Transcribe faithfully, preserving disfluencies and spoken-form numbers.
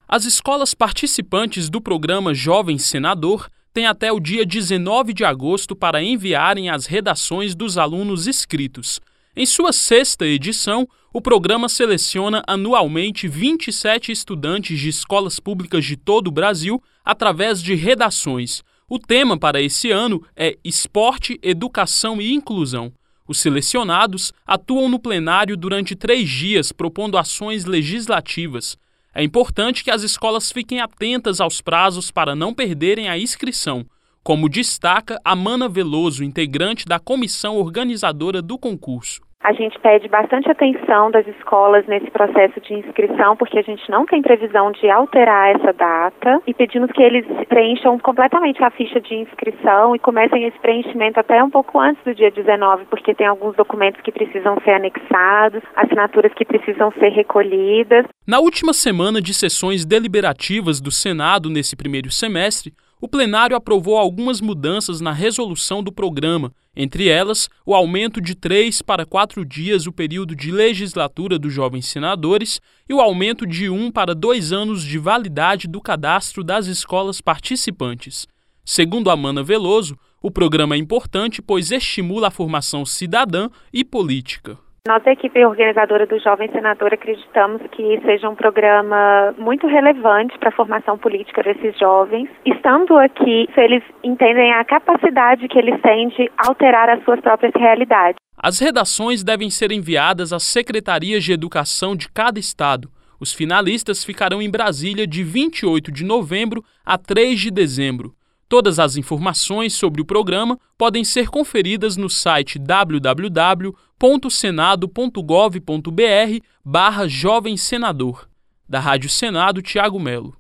As escolas participantes do programa Jovem Senador têm até o dia dezenove de agosto para enviarem as redações dos alunos inscritos. Em sua sexta edição, o programa seleciona anualmente vinte e sete estudantes de escolas públicas de todo o Brasil através de redações. O tema para esse ano é Esporte, Educação e Inclusão. Os selecionados atuam no plenário durante três dias propondo ações legislativas. É importante que as escolas fiquem atentas aos prazos para não perderem a inscrição, como destaca Amana Veloso, integrante da comissão organizadora do concurso. A gente pede bastante atenção das escolas nesse processo de inscrição, porque a gente não tem previsão de alterar essa data e pedimos que eles preencham completamente a ficha de inscrição e comecem esse preenchimento até um pouco antes do dia dezenove, porque tem alguns documentos que precisam ser anexados, assinaturas que precisam ser recolhidas. Na última semana de sessões deliberativas do Senado nesse primeiro semestre, o plenário aprovou algumas mudanças na resolução do programa, entre elas o aumento de três para quatro dias o período de legislatura dos jovens senadores e o aumento de um para dois anos de validade do cadastro das escolas participantes. Segundo Amana Veloso, o programa é importante pois estimula a formação cidadã e política. Nós, a equipe organizadora do Jovem Senador, acreditamos que seja um programa muito relevante para a formação política desses jovens. Estando aqui, eles entendem a capacidade que eles têm de alterar as suas próprias realidades. As redações devem ser enviadas às secretarias de educação de cada estado. Os finalistas ficarão em Brasília de vinte e oito de novembro a três de dezembro. Todas as informações sobre o programa podem ser conferidas no site w w w ponto senado ponto gov ponto br barra Jovem Senador. Da Rádio Senado, Tiago Melo.